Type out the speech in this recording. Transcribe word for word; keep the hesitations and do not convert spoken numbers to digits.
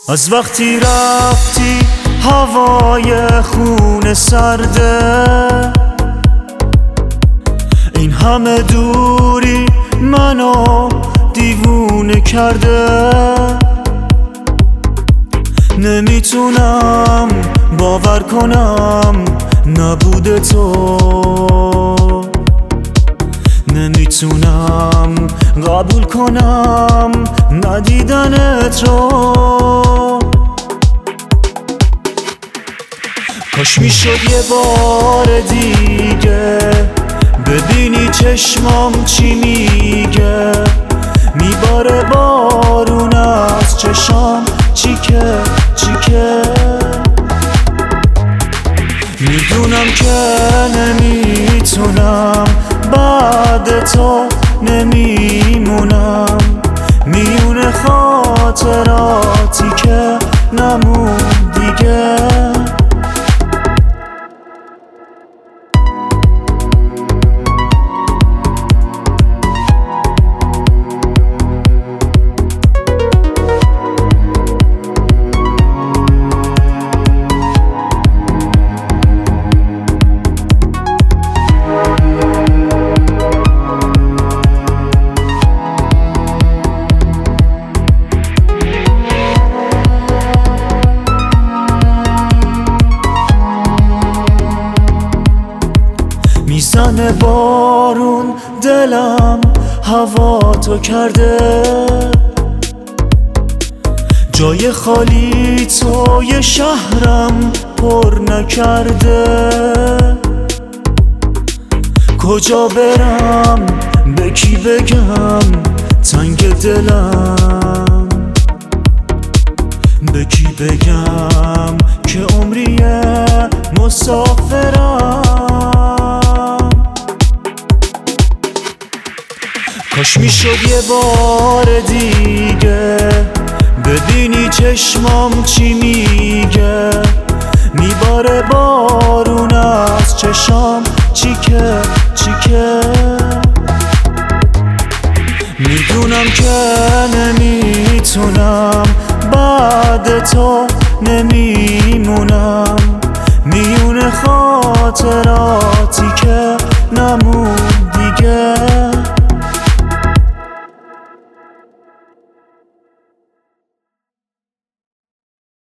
از وقتی رفتی هوای خون سرده، این همه دوری منو دیوونه کرده. نمیتونم باور کنم نبوده تو، نمیتونم قبول کنم ندیدنت رو. کاش میشد یه بار دیگه ببینی چشمام چی میگه، میباره بارون از چشام چیکه چیکه. میدونم که نمیتونم بعد تو نمیمونم، میونه خاطراتی که نمون دیگه. میزنه بارون دلم هوا تو کرده، جای خالی توی شهرم پر نکرده. کجا برم به کی بگم تنگ دلم، به کی بگم که عمریه مسافرم. کاش میشد یه بار دیگه ببینی چشمام چی میگه، میباره بارون از چشام چیکه چیکه. میدونم که نمیتونم بعد تو نمیمونم، میونه خاطراتی که نمون